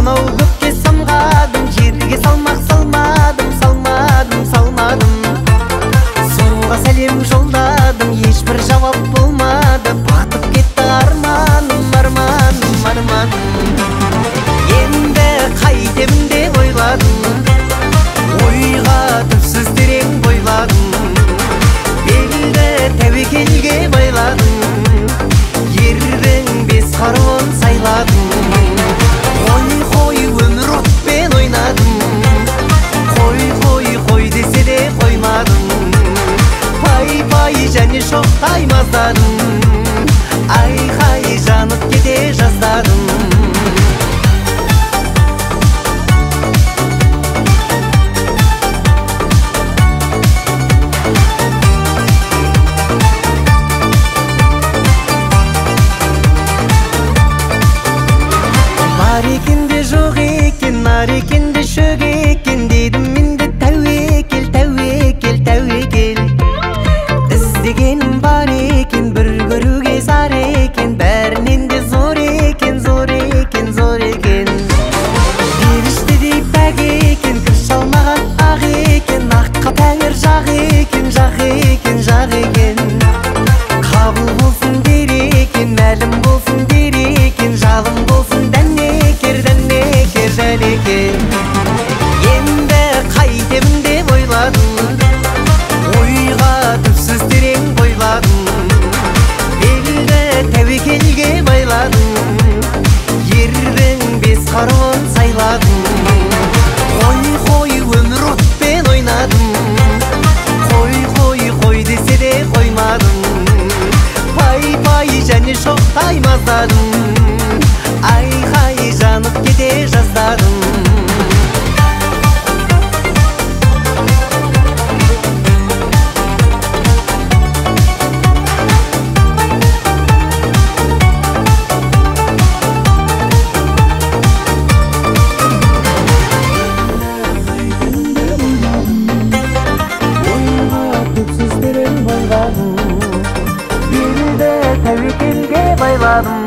анау көкке самғадым, жерге салмақ салмадым, салмадым, салмадым. Суға сәлем жолдадым, ешбір жауап болмады, батып кетті арманым, арманым, арманым. Енді қайтемін деп ойладым, ойға түпсіз терең бойладым. Белді тәуекелге байладым, ердің бес қаруын сайладым. Қой, қой, өмір отпен ойнадым, қой, қой, қой десе де қоймадым. Пай, пай, және шоқтай маздадым, айқай жанып кете жаздадым. Бар екен де жоқ екен, нар екен де шөк екен, дедім мен де тәуекел, тәуекел, тәуекел. Іздегенім бар екен, бір көруге зар екен, бәрінен де зор екен, зор екен, зор екен. Періштедей пәк екен, кір шалмаған ақ екен, аққа тәңір жақ екен, жақ екен, жақ екен. Қабыл болсын дер екен, мәлім болсын дер екен, жалым болсын дәнекер, дәнекер, дәнекер. Енді қайтемін деп ойладым, ойға түпсіз терең бойладым. Белді тәуекелге байладым, ердің бес қаруын сайладым. Қой, қой, өмір отпен ойнадым, қой, қой, қой десе де қоймадым. Пай, пай, және шоқтай маздадым, айқай жанып кете жаздадым. Тәуекелге байладым,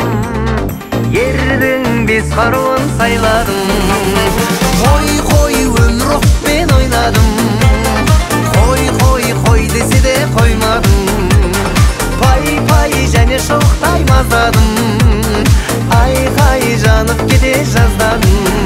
ердің бес қаруын сайладым. Қой, қой, өмір отпен ойнадым, қой, қой, қой десе де қоймадым. Пай, пай, және шоқтай маздадым, айқай жанып кете жаздадым.